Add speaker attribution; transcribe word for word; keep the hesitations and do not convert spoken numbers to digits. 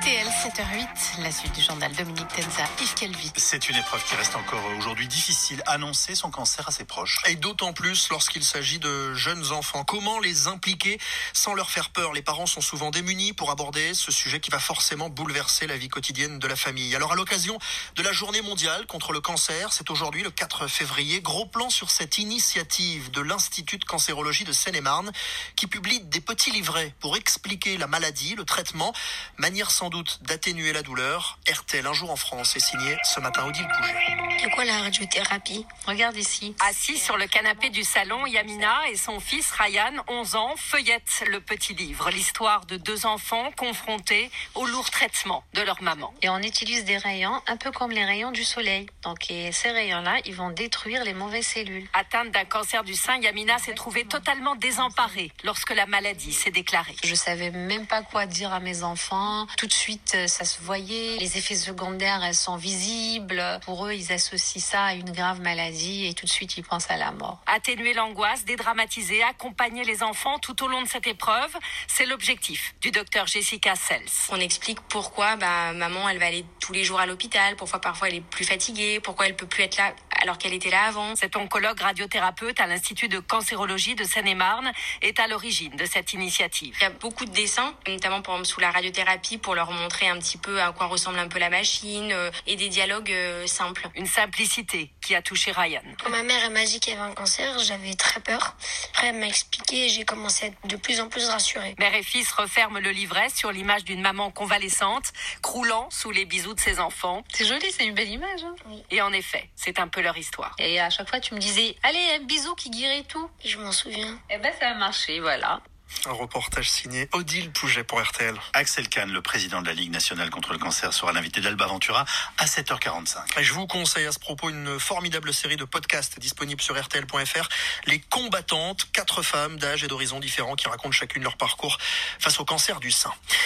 Speaker 1: R T L, sept heures huit, la suite du journal Dominique Tenza, Yves Calvi.
Speaker 2: C'est une épreuve qui reste encore aujourd'hui difficile, annoncer son cancer à ses proches.
Speaker 3: Et d'autant plus lorsqu'il s'agit de jeunes enfants. Comment les impliquer sans leur faire peur? Les parents sont souvent démunis pour aborder ce sujet qui va forcément bouleverser la vie quotidienne de la famille. Alors à l'occasion de la journée mondiale contre le cancer, c'est aujourd'hui le quatre février, gros plan sur cette initiative de l'Institut de cancérologie de Seine-et-Marne qui publie des petits livrets pour expliquer la maladie, le traitement, manière sans doute d'atténuer la douleur. R T L, un jour en France, est signé ce matin Odile Pouget.
Speaker 4: C'est quoi la radiothérapie?
Speaker 5: Regarde ici.
Speaker 6: Assise sur le canapé du salon, Yamina et son fils Ryan, onze ans, feuillettent le petit livre. L'histoire de deux enfants confrontés au lourd traitement de leur maman.
Speaker 5: Et on utilise des rayons un peu comme les rayons du soleil. Donc et ces rayons-là, ils vont détruire les mauvaises cellules.
Speaker 6: Atteinte d'un cancer du sein, Yamina s'est trouvée totalement désemparée lorsque la maladie s'est déclarée.
Speaker 5: Je savais même pas quoi dire à mes enfants. Tout de suite, ça se voyait. Les effets secondaires, elles sont visibles. Pour eux, ils associent ça à une grave maladie et tout de suite, ils pensent à la mort.
Speaker 6: Atténuer l'angoisse, dédramatiser, accompagner les enfants tout au long de cette épreuve, c'est l'objectif du docteur Jessica Sels.
Speaker 4: On explique pourquoi bah, maman, elle va aller tous les jours à l'hôpital, pourquoi parfois elle est plus fatiguée, pourquoi elle peut plus être là alors qu'elle était là avant.
Speaker 6: Cet oncologue radiothérapeute à l'Institut de cancérologie de Seine-et-Marne est à l'origine de cette initiative.
Speaker 4: Il y a beaucoup de dessins, notamment par exemple sous la radiothérapie pour leur montrer un petit peu à quoi ressemble un peu la machine euh, et des dialogues euh, simples.
Speaker 6: Une simplicité qui a touché Ryan.
Speaker 7: Quand ma mère elle m'a dit qu'elle avait un cancer, j'avais très peur. Après elle m'a expliqué et j'ai commencé à être de plus en plus rassurée.
Speaker 6: Mère et fils referment le livret sur l'image d'une maman convalescente, croulant sous les bisous de ses enfants.
Speaker 5: C'est joli, c'est une belle image. Hein.
Speaker 7: Oui.
Speaker 6: Et en effet, c'est un peu leur histoire.
Speaker 5: Et à chaque fois, tu me disais, allez, un bisou qui guérit tout.
Speaker 7: Je m'en souviens.
Speaker 5: Eh ben, ça a marché, voilà.
Speaker 3: Un reportage signé Odile Pouget pour R T L.
Speaker 2: Axel Kahn, le président de la Ligue nationale contre le cancer, sera l'invité d'Alba Ventura à sept heures quarante-cinq.
Speaker 3: Et je vous conseille à ce propos une formidable série de podcasts disponibles sur R T L point F R. Les combattantes, quatre femmes d'âge et d'horizons différents qui racontent chacune leur parcours face au cancer du sein.